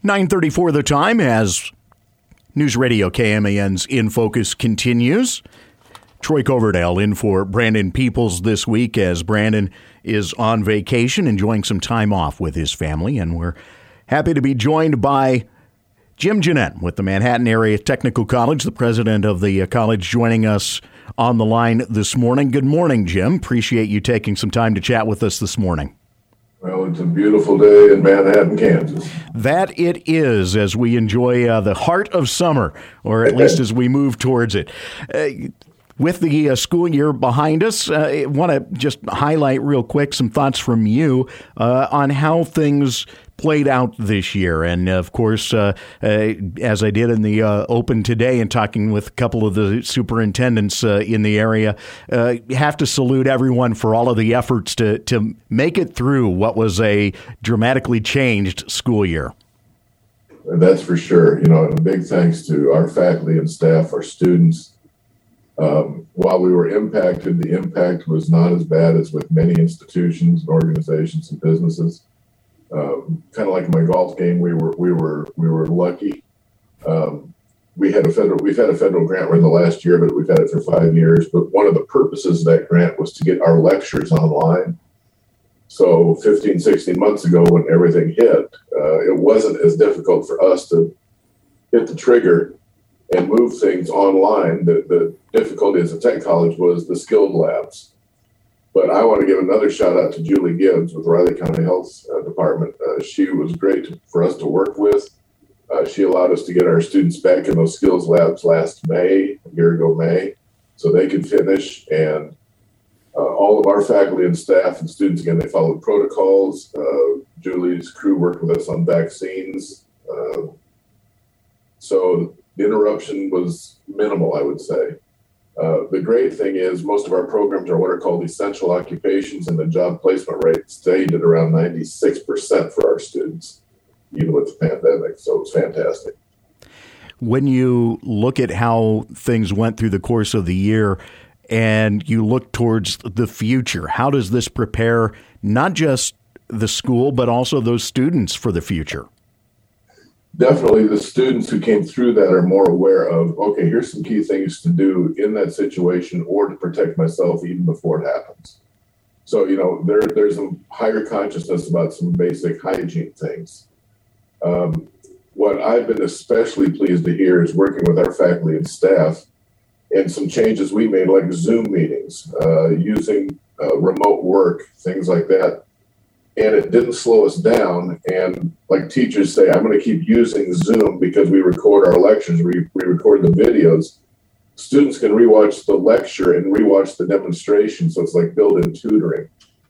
9:34 the time as News Radio KMAN's In Focus continues. Troy Coverdale in for Brandon Peoples this week as Brandon is on vacation, enjoying some time off with his family. And we're happy to be joined by Jim Jeanette with the Manhattan Area Technical College, the president of the college, joining us on the line this morning. Good morning, Jim. Appreciate you taking some time to chat with us this morning. Well, it's a beautiful day in Manhattan, Kansas. That it is, as we enjoy the heart of summer, or at least as we move towards it. With the school year behind us, I want to just highlight real quick some thoughts from you on how things played out this year. And, of course, as I did in the Open today and talking with a couple of the superintendents in the area, have to salute everyone for all of the efforts to make it through what was a dramatically changed school year. That's for sure. You know, and a big thanks to our faculty and staff, our students. While we were impacted, the impact was not as bad as with many institutions and organizations and businesses. Kind of like my golf game, we were lucky. We've had a federal grant in the last year, but we've had it for 5 years. But one of the purposes of that grant was to get our lectures online. So 15, 16 months ago, when everything hit, it wasn't as difficult for us to hit the trigger and move things online. The difficulty as a tech college was the skilled labs. But I want to give another shout out to Julie Gibbs with Riley County Health Department. She was great for us to work with. She allowed us to get our students back in those skills labs last May, a year ago May, so they could finish. And all of our faculty and staff and students, again, they followed protocols. Julie's crew worked with us on vaccines. So the interruption was minimal, I would say. The great thing is most of our programs are what are called essential occupations, and the job placement rate stayed at around 96% for our students, even with the pandemic. So it's fantastic. When you look at how things went through the course of the year and you look towards the future, how does this prepare not just the school, but also those students for the future? Definitely the students who came through that are more aware of, okay, here's some key things to do in that situation or to protect myself even before it happens. So, you know, there's a higher consciousness about some basic hygiene things. What I've been especially pleased to hear is working with our faculty and staff and some changes we made, like Zoom meetings, using remote work, things like that. And it didn't slow us down. And like teachers say, I'm going to keep using Zoom because we record our lectures, we record the videos. Students can rewatch the lecture and rewatch the demonstration. So it's like built-in tutoring.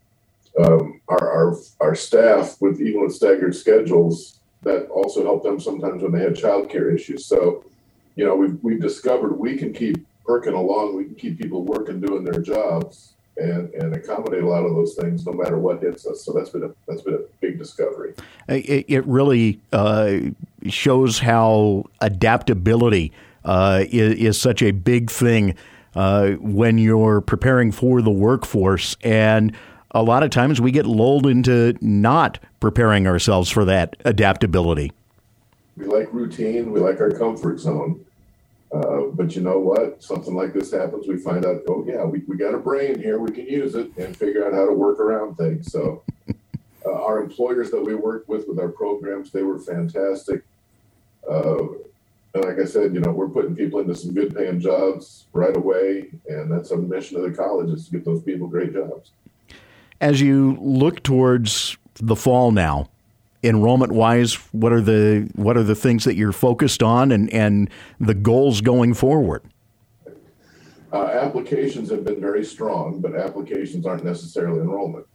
Our staff, even with staggered schedules, that also helped them sometimes when they had childcare issues. So, you know, we've discovered we can keep working along. We can keep people working, doing their jobs, and accommodate a lot of those things no matter what hits us. So that's been a big discovery. It really shows how adaptability is such a big thing when you're preparing for the workforce. And a lot of times we get lulled into not preparing ourselves for that adaptability. We like routine. We like our comfort zone. But you know what? Something like this happens, we find out, oh, yeah, we got a brain here. We can use it and figure out how to work around things. So our employers that we worked with our programs, they were fantastic. And like I said, you know, we're putting people into some good paying jobs right away. And that's a mission of the college, is to get those people great jobs. As you look towards the fall now, enrollment-wise, what are the things that you're focused on and the goals going forward? Applications have been very strong, but applications aren't necessarily enrollment.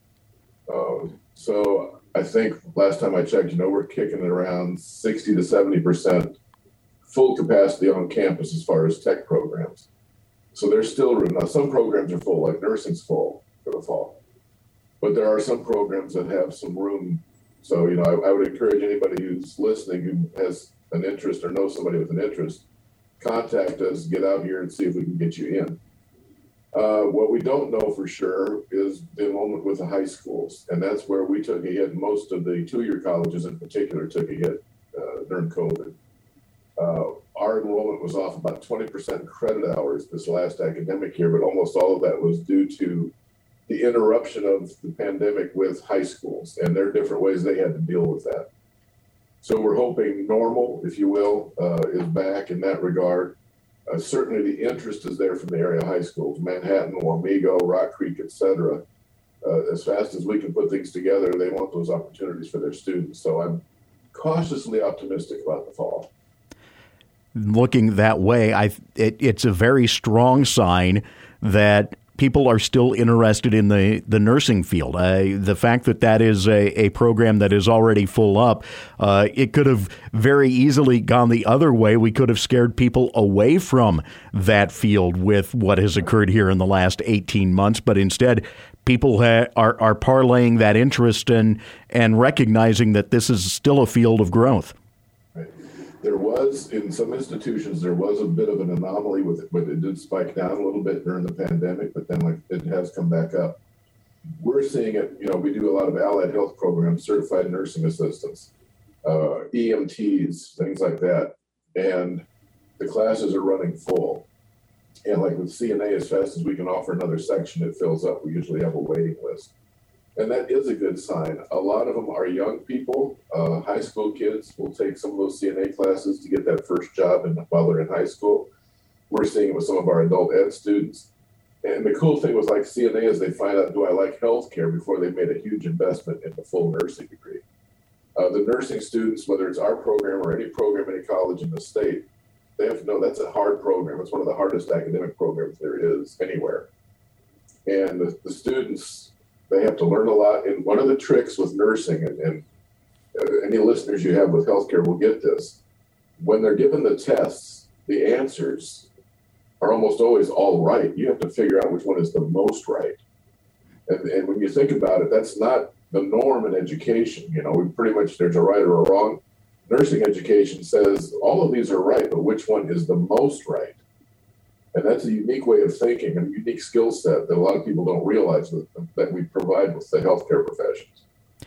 So I think last time I checked, you know, we're kicking it around 60 to 70% full capacity on campus as far as tech programs. So there's still room. Now, some programs are full, like nursing's full for the fall, but there are some programs that have some room. So, you know, I would encourage anybody who's listening who has an interest or knows somebody with an interest, contact us, get out here and see if we can get you in. What we don't know for sure is the enrollment with the high schools, and that's where we took a hit. Most of the two-year colleges in particular took a hit during COVID. Our enrollment was off about 20% credit hours this last academic year, but almost all of that was due to the interruption of the pandemic with high schools and their different ways they had to deal with that. So we're hoping normal, if you will, is back in that regard. Certainly the interest is there from the area high schools, Manhattan, Wamego, Rock Creek, et cetera. As fast as we can put things together, they want those opportunities for their students. So I'm cautiously optimistic about the fall. Looking that way, it's a very strong sign that people are still interested in the nursing field. The fact that is a program that is already full up, it could have very easily gone the other way. We could have scared people away from that field with what has occurred here in the last 18 months. But instead, people are parlaying that interest and recognizing that this is still a field of growth. There was, in some institutions, there was a bit of an anomaly with it, but it did spike down a little bit during the pandemic, but then it has come back up. We're seeing it, we do a lot of allied health programs, certified nursing assistants, EMTs, things like that. And the classes are running full. And like with CNA, as fast as we can offer another section, it fills up. We usually have a waiting list. And that is a good sign. A lot of them are young people. High school kids will take some of those CNA classes to get that first job while they're in high school. We're seeing it with some of our adult ed students. And the cool thing with like CNA is they find out, do I like healthcare before they've made a huge investment in the full nursing degree. The nursing students, whether it's our program or any program, any college in the state, they have to know that's a hard program. It's one of the hardest academic programs there is anywhere. And the students, they have to learn a lot. And one of the tricks with nursing, and any listeners you have with healthcare will get this, when they're given the tests, the answers are almost always all right. You have to figure out which one is the most right. And when you think about it, that's not the norm in education. We pretty much, there's a right or a wrong. Nursing education says all of these are right, but which one is the most right? And that's a unique way of thinking and a unique skill set that a lot of people don't realize that we provide with the healthcare professions.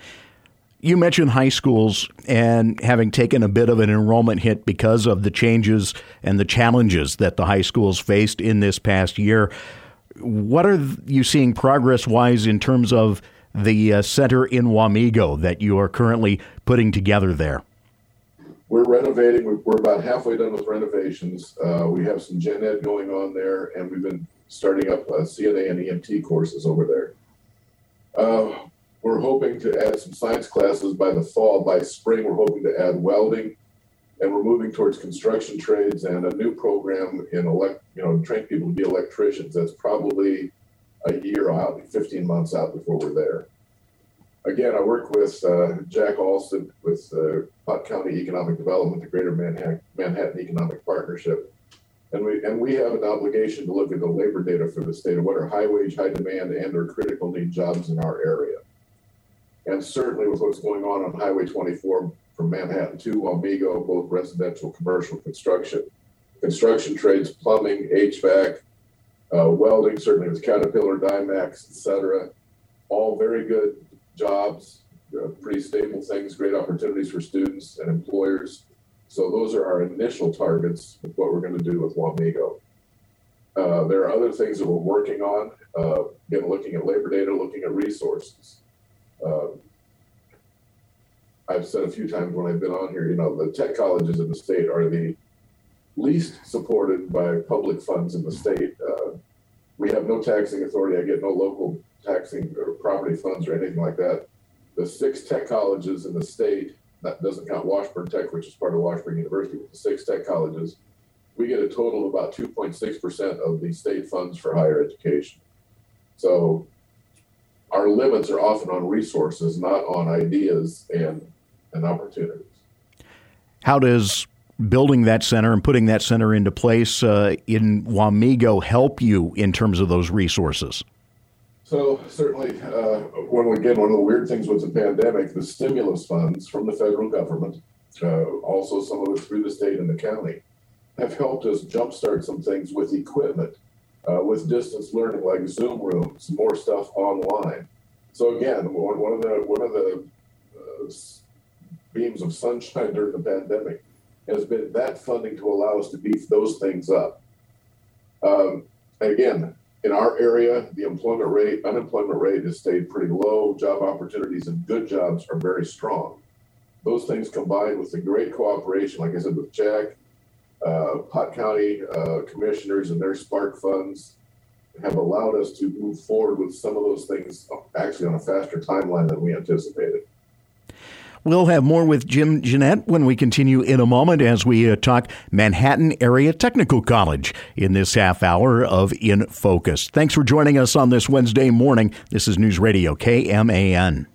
You mentioned high schools and having taken a bit of an enrollment hit because of the changes and the challenges that the high schools faced in this past year. What are you seeing progress-wise in terms of the center in Wamego that you are currently putting together there? We're renovating. We're about halfway done with renovations. We have some gen ed going on there, and we've been starting up CNA and EMT courses over there. We're hoping to add some science classes by the fall. By spring, we're hoping to add welding, and we're moving towards construction trades and a new program in train people to be electricians. That's probably a year out, 15 months out before we're there. Again, I work with Jack Alston with Pot County Economic Development, the Greater Manhattan Economic Partnership. And we have an obligation to look at the labor data for the state of what are high wage, high demand, and or critical need jobs in our area. And certainly with what's going on Highway 24 from Manhattan to Wamego, both residential, commercial, construction trades, plumbing, HVAC, welding, certainly with Caterpillar, Dymax, et cetera, all very good jobs, pretty stable things, great opportunities for students and employers. So those are our initial targets with what we're going to do with Wamego. There are other things that we're working on, again, looking at labor data, looking at resources. I've said a few times when I've been on here, the tech colleges in the state are the least supported by public funds in the state. We have no taxing authority. I get no local taxing or property funds or anything like that. The 6 tech colleges in the state, that doesn't count Washburn Tech, which is part of Washburn University, but the 6 tech colleges, we get a total of about 2.6% of the state funds for higher education. So our limits are often on resources, not on ideas and opportunities. How does building that center and putting that center into place in Wamego help you in terms of those resources? So certainly, one of the weird things with the pandemic, the stimulus funds from the federal government, also some of it through the state and the county, have helped us jumpstart some things with equipment, with distance learning like Zoom rooms, more stuff online. So again, one of the beams of sunshine during the pandemic has been that funding to allow us to beef those things up. Again, in our area, the unemployment rate has stayed pretty low. Job opportunities and good jobs are very strong. Those things combined with the great cooperation, like I said, with Jack, Pot County commissioners and their Spark funds have allowed us to move forward with some of those things actually on a faster timeline than we anticipated. We'll have more with Jim Jeanette when we continue in a moment as we talk Manhattan Area Technical College in this half hour of In Focus. Thanks for joining us on this Wednesday morning. This is News Radio KMAN.